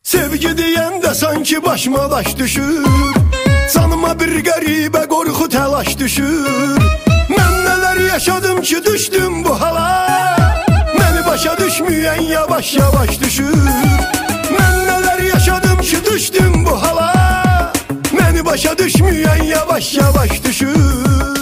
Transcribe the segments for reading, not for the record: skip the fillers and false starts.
Sevgi deyəndə sanki başıma daş düşür, canıma bir qəribə qorxu təlaş düşür. Mən nələr yaşadım ki düşdüm bu hala, məni başa düşməyən yavaş yavaş düşür. Mən nələr yaşadım ki düşdüm bu hala, məni başa düşməyən yavaş yavaş düşür.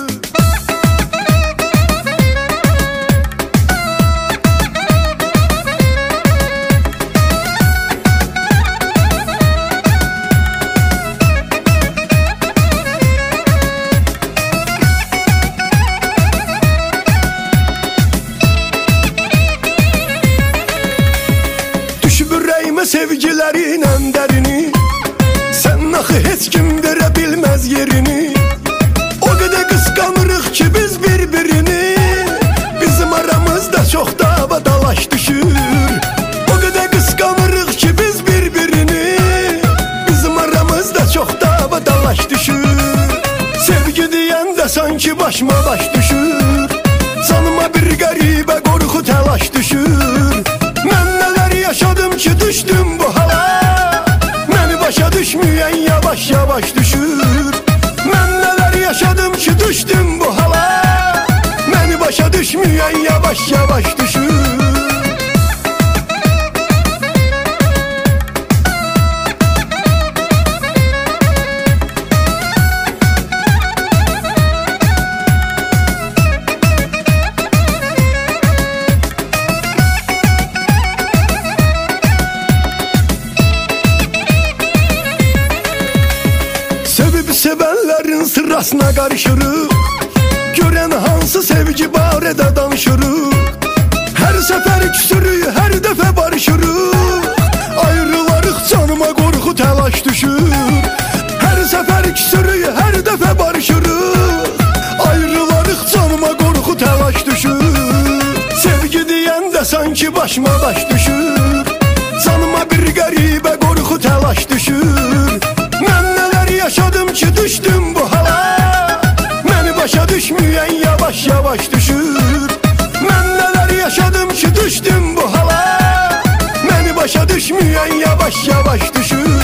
Sevgilərinlə dərini, sən axı heç kim verə bilməz yerini. O qədər qısqanırıq ki biz bir-birini, bizim aramızda çox dava dalaş düşür. O qədər qısqanırıq ki biz bir-birini, bizim aramızda çox dava dalaş düşür. Sevgi deyəndə sanki başıma baş düşür, canıma bir qəribə qorxu təlaş düşür. Mən nələr yaşadım ki düşdüm bu hala, məni başa düşməyən yavaş yavaş düşür. Mən nələr yaşadım ki düşdüm bu hala, məni başa düşməyən yavaş yavaş düşür. Sevənlərin sırasına qarışırıq, görən hansı sevgi barədə danışırıq. Hər səfər küsürük, hər dəfə barışırıq, ayrılarıq canıma qorxu təlaş düşür. Hər səfər küsürük, hər dəfə barışırıq, ayrılarıq canıma qorxu təlaş düşür. Sevgi deyəndə sanki başıma baş düşür, canıma bir qəribə qorxu təlaş düşür. Mən nələr yaşadım ki düşdüm bu hala, məni başa düşməyən yavaş yavaş düşür. Mən nələr yaşadım ki düşdüm bu hala, məni başa düşməyən yavaş yavaş düşür.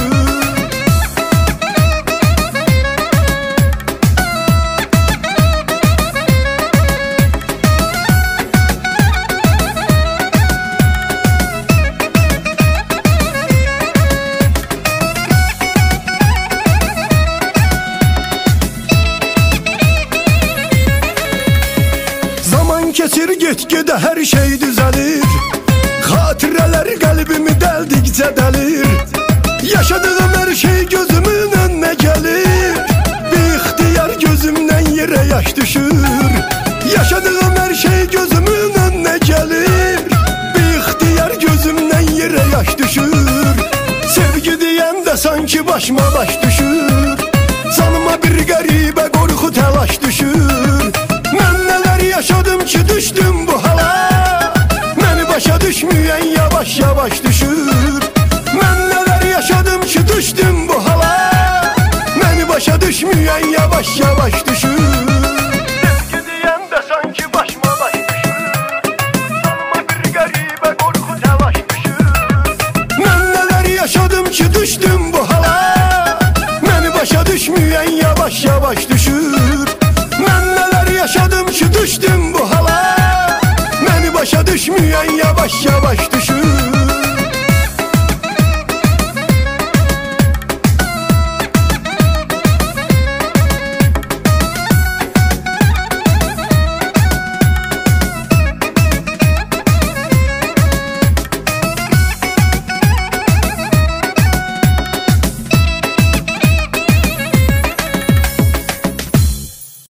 Keçir get-gedə hər şey düzəlir, xatirələr qəlbimi dəldikcə dəlir. Yaşadığım hər şey gözümün önünə gəlir, bir ixtiyar gözümdən yerə yaş düşür. Yaşadığım hər şey gözümün önünə gəlir, bir ixtiyar gözümdən yerə yaş düşür. Sevgi deyəndə sanki başıma baş düşür, canıma bir qəribə qorxu təlaş düşür. Mən nələr yaşadım ki düşdüm bu hala, məni başa düşməyən yavaş yavaş düşür. Mən nələr yaşadım ki düşdüm bu hala, məni başa düşməyən yavaş yavaş düşür. Sevgi deyəndə sanki başıma baş düşür, canıma bir qəribə qorxu təlaş düşür. Mən nələr yaşadım ki düşdüm bu hala, məni başa düşməyən yavaş yavaş düşür. Mən nələr yaşadım ki düşdüm bu hala, məni başa düşməyən yavaş yavaş düşür.